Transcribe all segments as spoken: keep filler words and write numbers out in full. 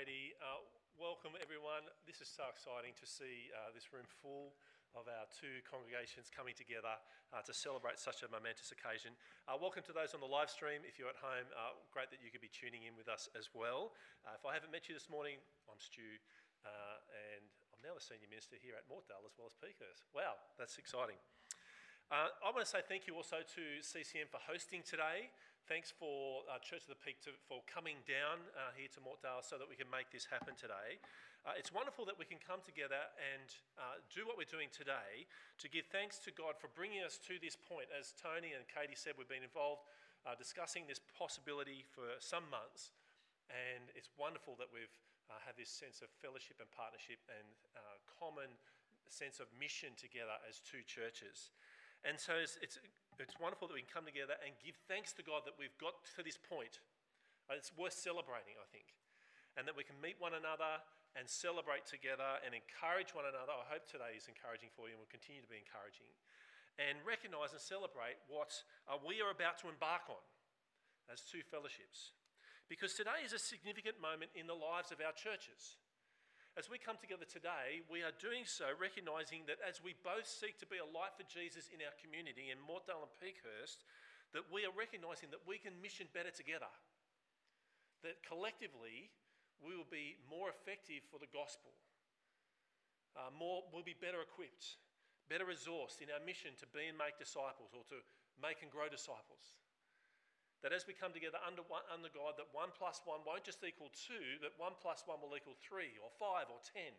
Katie. Uh, welcome everyone. This is so exciting to see uh, this room full of our two congregations coming together uh, to celebrate such a momentous occasion. Uh, welcome to those on the live stream. If you're at home, uh, great that you could be tuning in with us as well. Uh, if I haven't met you this morning, I'm Stu, uh, and I'm now the Senior Minister here at Mortdale as well as Peakhurst. Wow, that's exciting. Uh, I want to say thank you also to C C M for hosting today. Thanks for uh, Church of the Peak to, for coming down uh, here to Mortdale so that we can make this happen today. Uh, it's wonderful that we can come together and uh, do what we're doing today to give thanks to God for bringing us to this point. As Tony and Katie said, we've been involved uh, discussing this possibility for some months, and it's wonderful that we've uh, had this sense of fellowship and partnership and uh, common sense of mission together as two churches. And so it's, it's, it's wonderful that we can come together and give thanks to God that we've got to this point. It's worth celebrating, I think. And that we can meet one another and celebrate together and encourage one another. I hope today is encouraging for you and will continue to be encouraging. And recognise and celebrate what uh, we are about to embark on as two fellowships. Because today is a significant moment in the lives of our churches. As we come together today, we are doing so recognising that as we both seek to be a light for Jesus in our community in Mortdale and Peakhurst, that we are recognising that we can mission better together. That collectively, we will be more effective for the gospel. Uh, more, we'll be better equipped, better resourced in our mission to be and make disciples or to make and grow disciples. That as we come together under, one, under God, that one plus one won't just equal two, but one plus one will equal three or five or ten.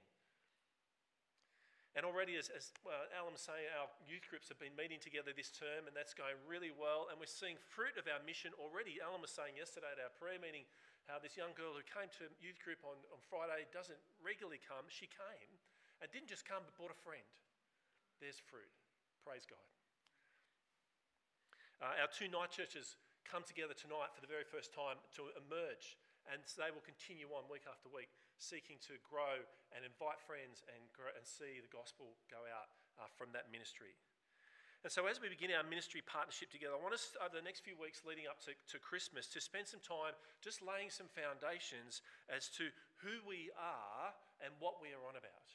And already, as, as uh, Alan was saying, our youth groups have been meeting together this term, and that's going really well. And we're seeing fruit of our mission already. Alan was saying yesterday at our prayer meeting how this young girl who came to youth group on, on Friday doesn't regularly come. She came and didn't just come, but brought a friend. There's fruit. Praise God. Uh, our two night churches come together tonight for the very first time to emerge, and they will continue on week after week, seeking to grow and invite friends and, grow, and see the gospel go out uh, from that ministry. And so as we begin our ministry partnership together, I want us over the next few weeks leading up to, to Christmas to spend some time just laying some foundations as to who we are and what we are on about.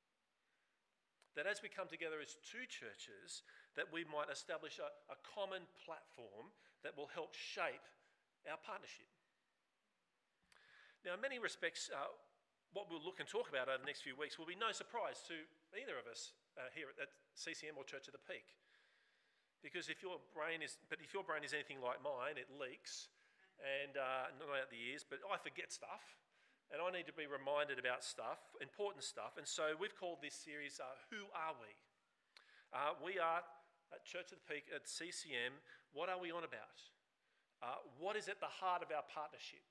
That as we come together as two churches, that we might establish a, a common platform that will help shape our partnership. Now, in many respects, uh, what we'll look and talk about over the next few weeks will be no surprise to either of us uh, here at C C M or Church of the Peak. Because if your brain is, but if your brain is anything like mine, it leaks, and uh, not out the ears, but I forget stuff. And I need to be reminded about stuff, important stuff. And so we've called this series, uh, Who Are We? Uh, we are at Church of the Peak, at C C M. What are we on about? Uh, what is at the heart of our partnership?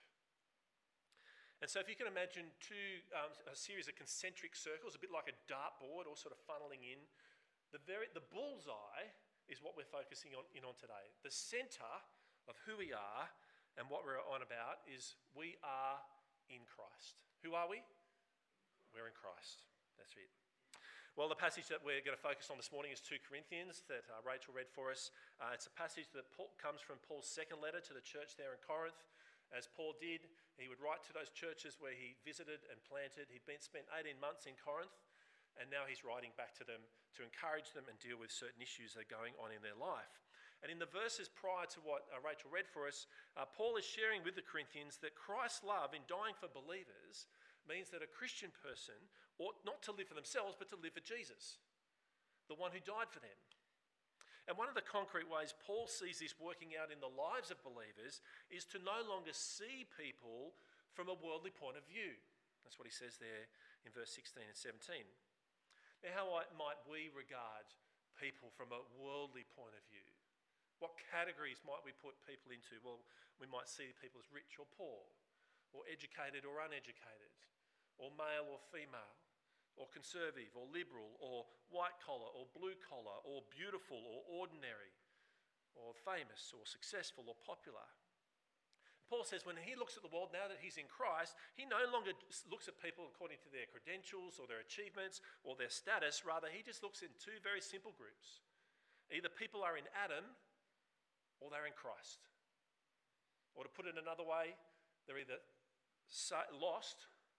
And so if you can imagine two, um, a series of concentric circles, a bit like a dartboard, all sort of funneling in. The, very, the bullseye is what we're focusing on, in on today. The centre of who we are and what we're on about is we are in Christ. Who are we? We're in Christ. That's it. Well, the passage that we're going to focus on this morning is Second Corinthians that uh, Rachel read for us. Uh, it's a passage that Paul, comes from Paul's second letter to the church there in Corinth. As Paul did, he would write to those churches where he visited and planted. He'd been spent eighteen months in Corinth, and now he's writing back to them to encourage them and deal with certain issues that are going on in their life. And in the verses prior to what uh, Rachel read for us, uh, Paul is sharing with the Corinthians that Christ's love in dying for believers means that a Christian person ought not to live for themselves, but to live for Jesus, the one who died for them. And one of the concrete ways Paul sees this working out in the lives of believers is to no longer see people from a worldly point of view. That's what he says there in verse sixteen and seventeen. Now, how might we regard people from a worldly point of view? What categories might we put people into? Well, we might see people as rich or poor, or educated or uneducated, or male or female, or conservative or liberal, or white collar or blue collar, or beautiful or ordinary, or famous or successful or popular. Paul says when he looks at the world now that he's in Christ, he no longer looks at people according to their credentials or their achievements or their status. Rather, he just looks in two very simple groups. Either people are in Adam or they're in Christ. Or to put it another way, they're either lost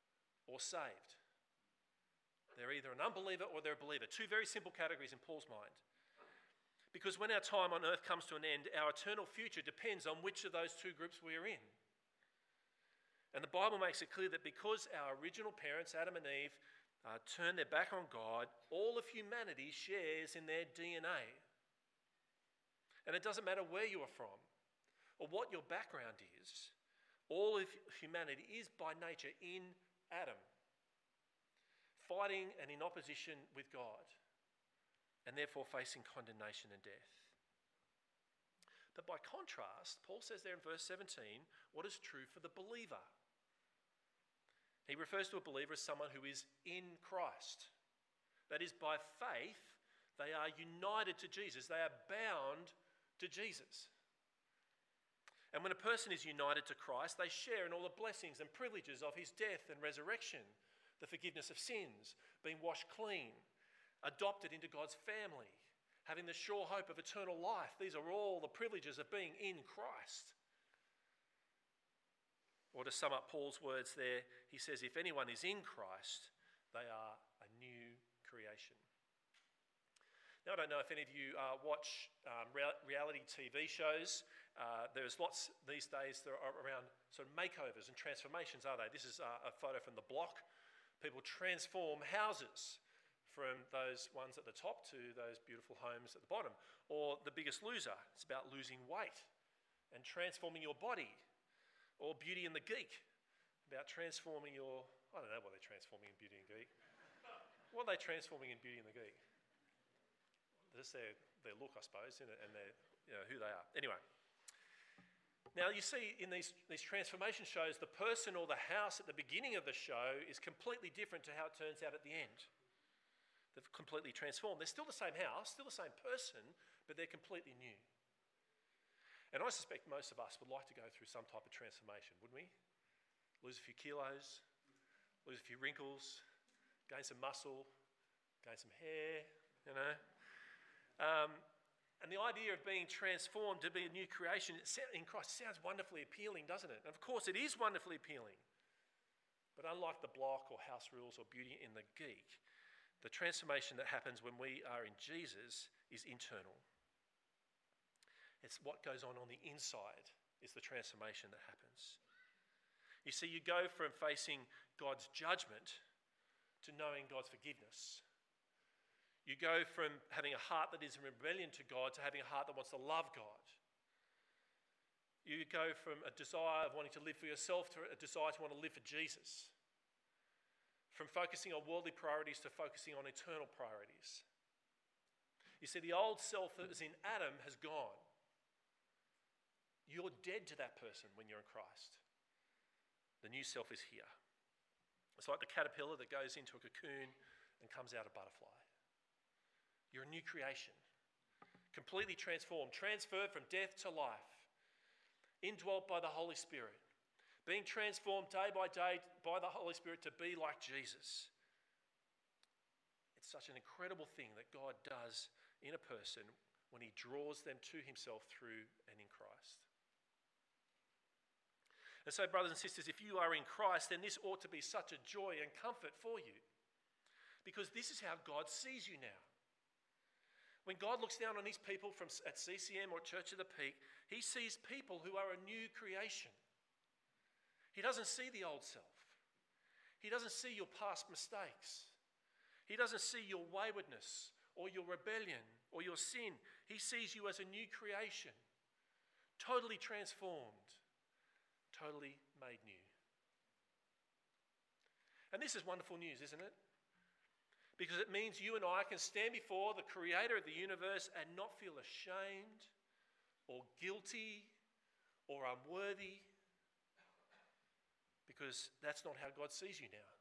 or saved. They're either an unbeliever or they're a believer. Two very simple categories in Paul's mind. Because when our time on earth comes to an end, our eternal future depends on which of those two groups we are in. And the Bible makes it clear that because our original parents, Adam and Eve, uh, turned their back on God, all of humanity shares in their D N A. And it doesn't matter where you are from or what your background is, all of humanity is by nature in Adam, fighting and in opposition with God, and therefore facing condemnation and death. But by contrast, Paul says there in verse seventeen, what is true for the believer? He refers to a believer as someone who is in Christ. That is, by faith, they are united to Jesus. They are bound to Jesus. And when a person is united to Christ, they share in all the blessings and privileges of his death and resurrection, the forgiveness of sins, being washed clean, adopted into God's family, having the sure hope of eternal life. These are all the privileges of being in Christ. Or to sum up Paul's words there, he says, if anyone is in Christ, they are a new creation. Now, I don't know if any of you uh, watch um, reality T V shows. Uh, there's lots these days that are around sort of makeovers and transformations, are they? This is uh, a photo from The Block. People transform houses from those ones at the top to those beautiful homes at the bottom. Or The Biggest Loser. It's about losing weight and transforming your body. Or Beauty and the Geek, about transforming your... I don't know what they're transforming in Beauty and Geek. What are they transforming in Beauty and the Geek? Just their, their look, I suppose, and their, you know, who they are. Anyway. Now, you see in these, these transformation shows, the person or the house at the beginning of the show is completely different to how it turns out at the end. They've completely transformed. They're still the same house, still the same person, but they're completely new. And I suspect most of us would like to go through some type of transformation, wouldn't we? Lose a few kilos, lose a few wrinkles, gain some muscle, gain some hair, you know. Um, and the idea of being transformed to be a new creation in Christ sounds wonderfully appealing, doesn't it? And of course, it is wonderfully appealing. But unlike The Block or House Rules or Beauty and the Geek, the transformation that happens when we are in Jesus is internal. It's what goes on on the inside is the transformation that happens. You see, you go from facing God's judgment to knowing God's forgiveness. You go from having a heart that is in rebellion to God to having a heart that wants to love God. You go from a desire of wanting to live for yourself to a desire to want to live for Jesus. From focusing on worldly priorities to focusing on eternal priorities. You see, the old self that was in Adam has gone. You're dead to that person when you're in Christ. The new self is here. It's like the caterpillar that goes into a cocoon and comes out a butterfly. You're a new creation, completely transformed, transferred from death to life, indwelt by the Holy Spirit, being transformed day by day by the Holy Spirit to be like Jesus. It's such an incredible thing that God does in a person when he draws them to himself through and in Christ. And so, brothers and sisters, if you are in Christ, then this ought to be such a joy and comfort for you. Because this is how God sees you now. When God looks down on his people from at C C M or Church of the Peak, he sees people who are a new creation. He doesn't see the old self. He doesn't see your past mistakes. He doesn't see your waywardness or your rebellion or your sin. He sees you as a new creation, totally transformed, totally made new. And this is wonderful news, isn't it? Because it means you and I can stand before the creator of the universe and not feel ashamed or guilty or unworthy, because that's not how God sees you now.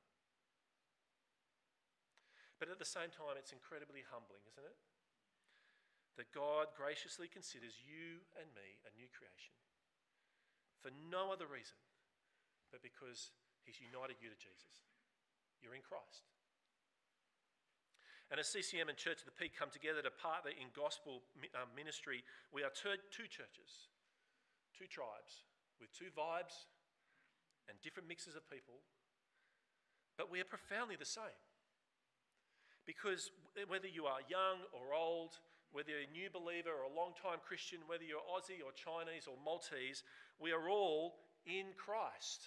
But at the same time, it's incredibly humbling, isn't it? That God graciously considers you and me a new creation for no other reason but because he's united you to Jesus. You're in Christ. And as C C M and Church of the Peak come together to partner in gospel ministry, we are two churches, two tribes, with two vibes and different mixes of people. but we are profoundly the same. Because whether you are young or old, whether you're a new believer or a long-time Christian, whether you're Aussie or Chinese or Maltese, we are all in Christ.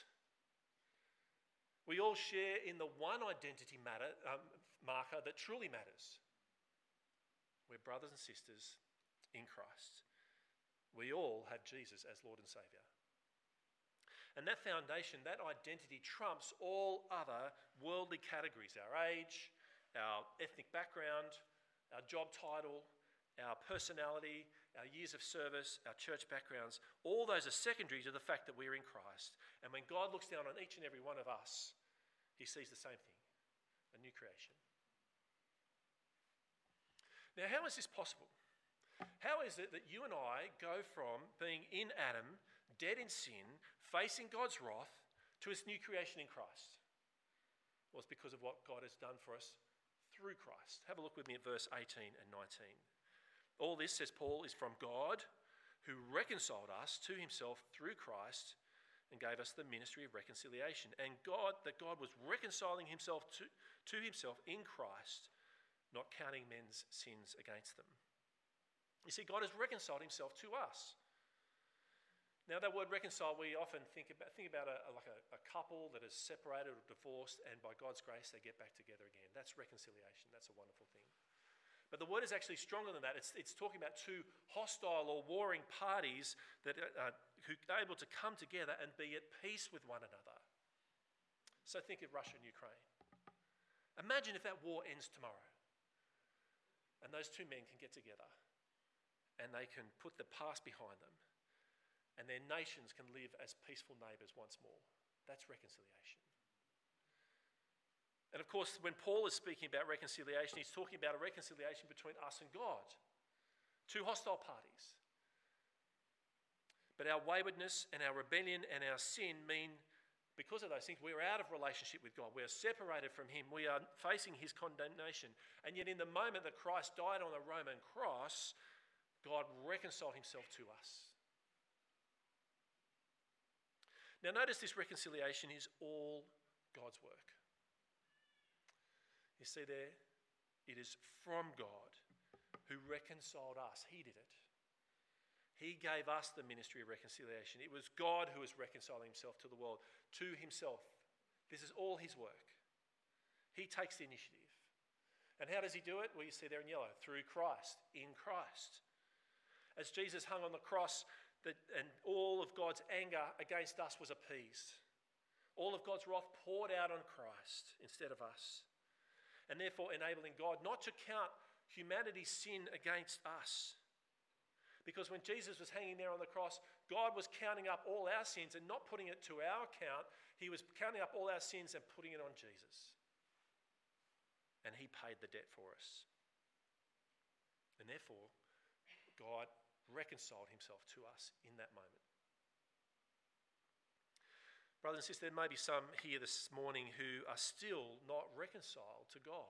We all share in the one identity matter, um, marker that truly matters. We're brothers and sisters in Christ. We all have Jesus as Lord and Saviour. And that foundation, that identity trumps all other worldly categories, our age, our ethnic background, our job title, our personality, our years of service, our church backgrounds. All those are secondary to the fact that we're in Christ. And when God looks down on each and every one of us, he sees the same thing, a new creation. Now, how is this possible? How is it that you and I go from being in Adam, dead in sin, facing God's wrath, to this new creation in Christ? Well, it's because of what God has done for us through Christ. Have a look with me at verse eighteen and nineteen. All this, says Paul, is from God, who reconciled us to himself through Christ and gave us the ministry of reconciliation. And God, that God was reconciling himself to, to himself in Christ, not counting men's sins against them. You see, God has reconciled himself to us. Now, that word reconcile, we often think about think about a, a, like a, a couple that is separated or divorced, and by God's grace, they get back together again. That's reconciliation. That's a wonderful thing. But the word is actually stronger than that. It's, it's talking about two hostile or warring parties that are, who are able to come together and be at peace with one another. So think of Russia and Ukraine. Imagine if that war ends tomorrow, and those two men can get together, and they can put the past behind them, and their nations can live as peaceful neighbours once more. That's reconciliation. And of course, when Paul is speaking about reconciliation, he's talking about a reconciliation between us and God. Two hostile parties. But our waywardness and our rebellion and our sin mean, because of those things, we're out of relationship with God. We're separated from him. We are facing his condemnation. And yet in the moment that Christ died on the Roman cross, God reconciled himself to us. Now notice this reconciliation is all God's work. You see there, it is from God who reconciled us. He did it. He gave us the ministry of reconciliation. It was God who was reconciling himself to the world, to himself. This is all his work. He takes the initiative. And how does he do it? Well, you see there in yellow, through Christ, in Christ. As Jesus hung on the cross, that, and all of God's anger against us was appeased. All of God's wrath poured out on Christ instead of us. And therefore enabling God not to count humanity's sin against us. Because when Jesus was hanging there on the cross, God was counting up all our sins and not putting it to our account. He was counting up all our sins and putting it on Jesus. And he paid the debt for us. And therefore, God reconciled himself to us in that moment. Brothers and sisters, there may be some here this morning who are still not reconciled to God.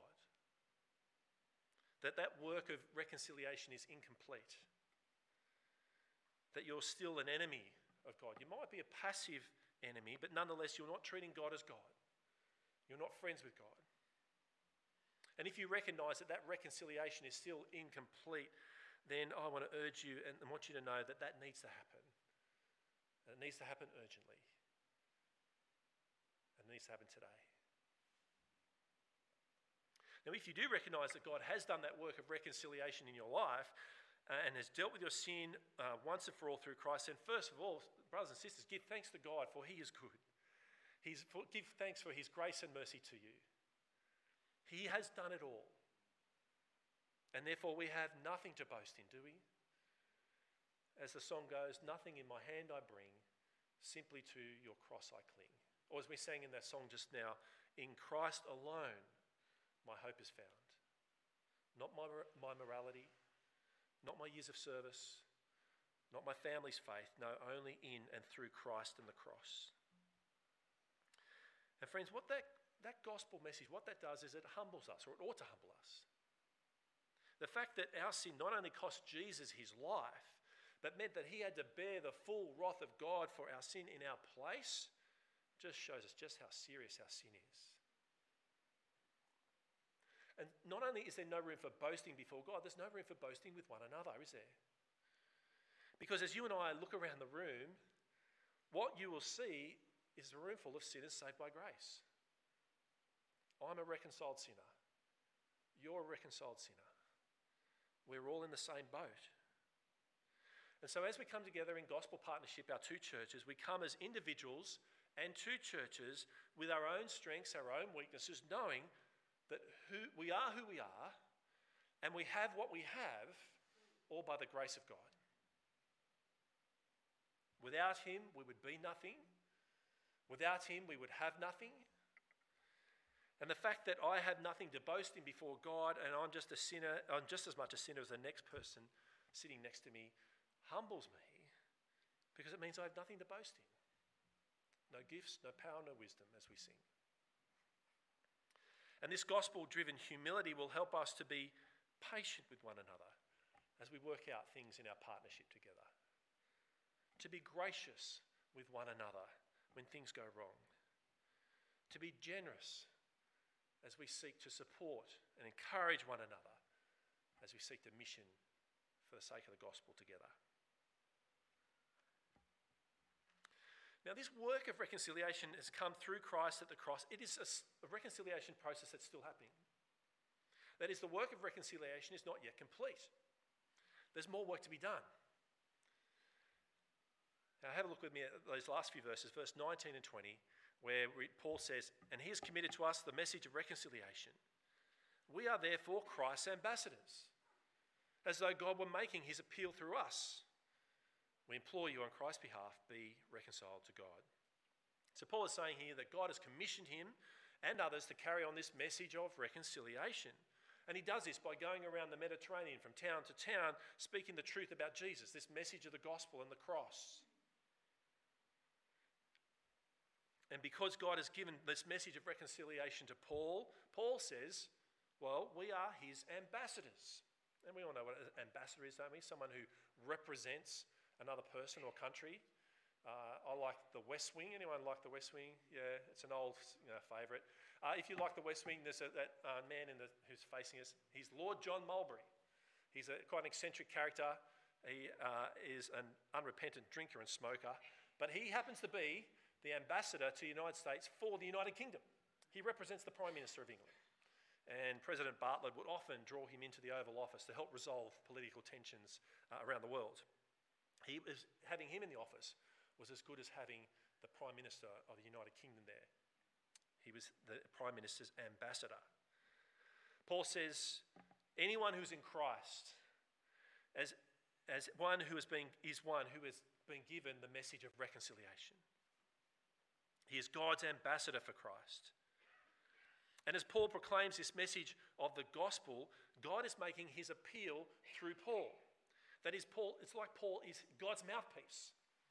That that work of reconciliation is incomplete. That you're still an enemy of God. You might be a passive enemy, but nonetheless you're not treating God as God. You're not friends with God. And if you recognise that that reconciliation is still incomplete, then I want to urge you and want you to know that that needs to happen. And it needs to happen urgently. And it needs to happen today. Now, if you do recognise that God has done that work of reconciliation in your life uh, and has dealt with your sin uh, once and for all through Christ, then first of all, brothers and sisters, give thanks to God, for he is good. He's, for, give thanks for his grace and mercy to you. He has done it all. And therefore we have nothing to boast in, do we? As the song goes, nothing in my hand I bring, simply to your cross I cling. Or as we sang in that song just now, in Christ alone my hope is found. Not my, my morality, not my years of service, not my family's faith, no, only in and through Christ and the cross. And friends, what that, that gospel message, what that does is it humbles us, or it ought to humble us. The fact that our sin not only cost Jesus his life, but meant that he had to bear the full wrath of God for our sin in our place, just shows us just how serious our sin is. And not only is there no room for boasting before God, there's no room for boasting with one another, is there? Because as you and I look around the room, what you will see is a room full of sinners saved by grace. I'm a reconciled sinner. You're a reconciled sinner. We're all in the same boat. And so as we come together in gospel partnership, our two churches, we come as individuals and two churches with our own strengths, our own weaknesses, knowing that who, we are who we are and we have what we have all by the grace of God. Without him, we would be nothing. Without him, we would have nothing. And the fact that I have nothing to boast in before God and I'm just a sinner, I'm just as much a sinner as the next person sitting next to me, humbles me because it means I have nothing to boast in. No gifts, no power, no wisdom, as we sing. And this gospel-driven humility will help us to be patient with one another as we work out things in our partnership together. To be gracious with one another when things go wrong. To be generous as we seek to support and encourage one another as we seek the mission for the sake of the gospel together. Now, this work of reconciliation has come through Christ at the cross. It is a, a reconciliation process that's still happening. That is, the work of reconciliation is not yet complete. There's more work to be done. Now, have a look with me at those last few verses, verse nineteen and twenty, where Paul says, "And he has committed to us the message of reconciliation. We are therefore Christ's ambassadors, as though God were making his appeal through us. We implore you on Christ's behalf, be reconciled to God." So Paul is saying here that God has commissioned him and others to carry on this message of reconciliation. And he does this by going around the Mediterranean from town to town, speaking the truth about Jesus, this message of the gospel and the cross. And because God has given this message of reconciliation to Paul, Paul says, well, we are his ambassadors. And we all know what an ambassador is, don't we? Someone who represents another person or country. Uh, I like The West Wing. Anyone like The West Wing? Yeah, it's an old you know, favourite. Uh, if you like The West Wing, there's a, that uh, man in the, who's facing us. He's Lord John Mulberry. He's a, quite an eccentric character. He uh, is an unrepentant drinker and smoker. But he happens to be the ambassador to the United States for the United Kingdom. He represents the Prime Minister of England. And President Bartlett would often draw him into the Oval Office to help resolve political tensions uh, around the world. He was, having him in the office was as good as having the Prime Minister of the United Kingdom there. He was the Prime Minister's ambassador. Paul says, anyone who's in Christ, as, as one who has been, is one who has been given the message of reconciliation. He is God's ambassador for Christ. And as Paul proclaims this message of the gospel, God is making his appeal through Paul. That is, Paul, it's like Paul is God's mouthpiece,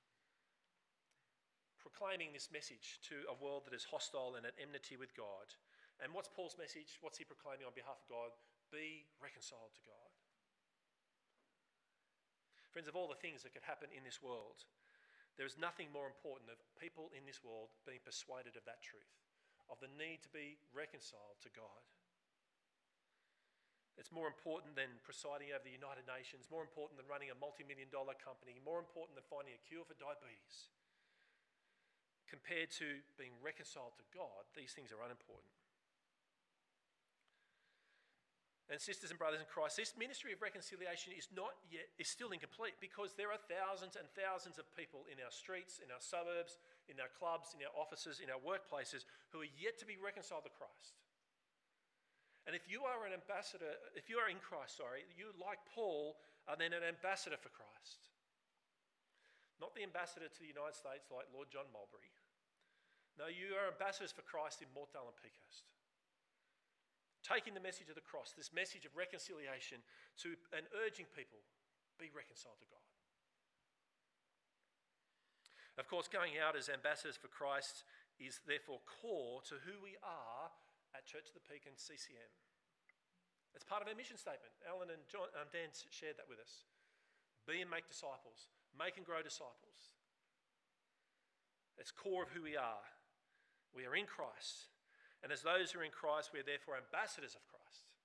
proclaiming this message to a world that is hostile and at enmity with God. And what's Paul's message? What's he proclaiming on behalf of God? Be reconciled to God. Friends, of all the things that could happen in this world, there is nothing more important than people in this world being persuaded of that truth, of the need to be reconciled to God. It's more important than presiding over the United Nations, more important than running a multi-million dollar company, more important than finding a cure for diabetes. Compared to being reconciled to God, these things are unimportant. And sisters and brothers in Christ, this ministry of reconciliation is not yet, is still incomplete because there are thousands and thousands of people in our streets, in our suburbs, in our clubs, in our offices, in our workplaces who are yet to be reconciled to Christ. And if you are an ambassador, if you are in Christ, sorry, you, like Paul, are then an ambassador for Christ. Not the ambassador to the United States like Lord John Mulberry. No, you are ambassadors for Christ in Mortdale and Peakhurst. Taking the message of the cross, this message of reconciliation, to and urging people, be reconciled to God. Of course, going out as ambassadors for Christ is therefore core to who we are at Church of the Peak and C C M. It's part of our mission statement. Alan and John, um, Dan shared that with us. Be and make disciples. Make and grow disciples. It's core of who we are. We are in Christ. And as those who are in Christ, we are therefore ambassadors of Christ.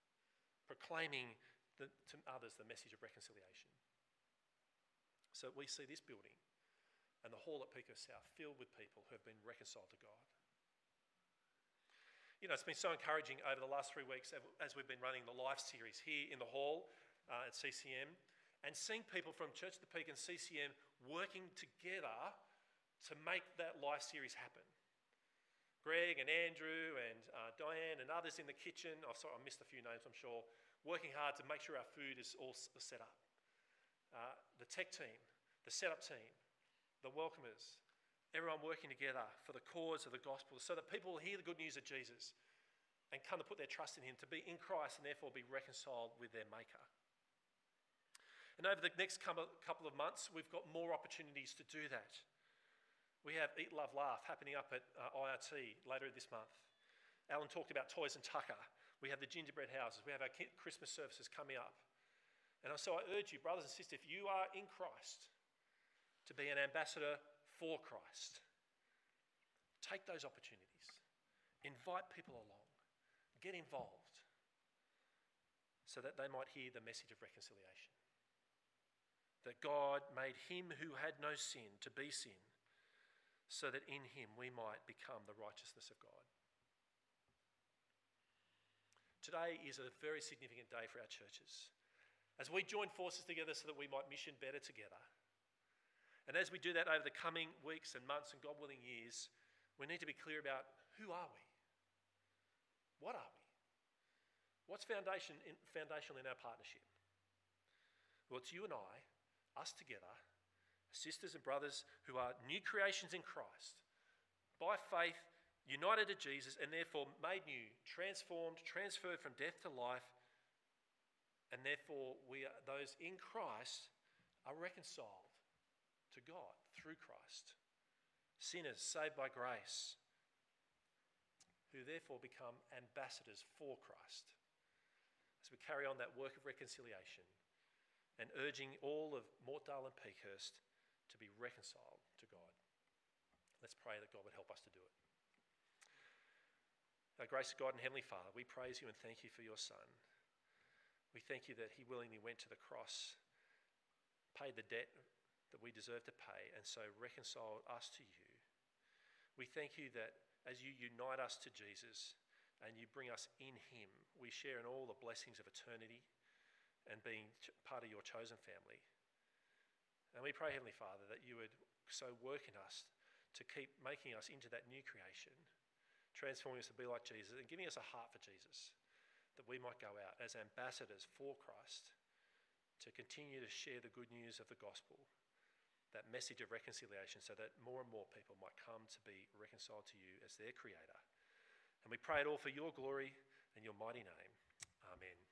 proclaiming the, to others the message of reconciliation. So we see this building and the hall at Pico South filled with people who have been reconciled to God. You know, it's been so encouraging over the last three weeks as we've been running the Life series here in the hall uh, at C C M, and seeing people from Church at the Peak and C C M working together to make that Life series happen. Greg and Andrew and uh, Diane and others in the kitchen, oh, sorry, I missed a few names I'm sure, working hard to make sure our food is all set up. Uh, the tech team, the setup team, the welcomers, everyone working together for the cause of the gospel so that people will hear the good news of Jesus and come to put their trust in him, to be in Christ and therefore be reconciled with their Maker. And over the next couple of months, we've got more opportunities to do that. We have Eat, Love, Laugh happening up at uh, I R T later this month. Alan talked about Toys and Tucker. We have the gingerbread houses. We have our Christmas services coming up. And so I urge you, brothers and sisters, if you are in Christ, to be an ambassador for Christ. Take those opportunities. Invite people along. Get involved so that they might hear the message of reconciliation. That God made him who had no sin to be sin, so that in him we might become the righteousness of God. Today is a very significant day for our churches, as we join forces together so that we might mission better together. And as we do that over the coming weeks and months and God willing years, we need to be clear about who are we? What are we? What's foundation in, foundational in our partnership? Well, it's you and I, us together, sisters and brothers who are new creations in Christ, by faith, united to Jesus, and therefore made new, transformed, transferred from death to life, and therefore we are, those in Christ are reconciled to God through Christ. Sinners saved by grace, who therefore become ambassadors for Christ. As we carry on that work of reconciliation and urging all of Mortdale and Peakhurst to be reconciled to God. Let's pray that God would help us to do it. Our gracious God and Heavenly Father, we praise you and thank you for your Son. We thank you that he willingly went to the cross, paid the debt that we deserve to pay, and so reconciled us to you. We thank you that as you unite us to Jesus and you bring us in him, we share in all the blessings of eternity and being part of your chosen family. And we pray, Heavenly Father, that you would so work in us to keep making us into that new creation, transforming us to be like Jesus and giving us a heart for Jesus, that we might go out as ambassadors for Christ to continue to share the good news of the gospel, that message of reconciliation, so that more and more people might come to be reconciled to you as their creator. And we pray it all for your glory and your mighty name. Amen.